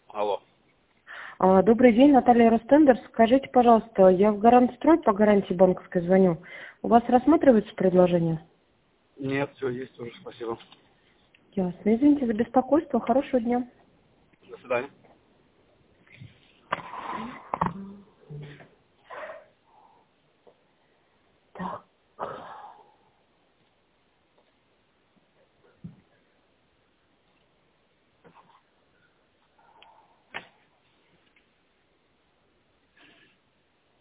Алло. Добрый день, Наталья Ростендер. Скажите, пожалуйста, я в Гарантстрой по гарантии банковской звоню. У вас рассматривается предложение? Нет, все есть уже, спасибо. Ясно. Извините за беспокойство. Хорошего дня. До свидания.